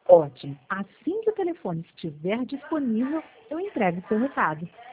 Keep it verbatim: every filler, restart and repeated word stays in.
Ótimo. Assim que o telefone estiver disponível, eu entrego seu recado.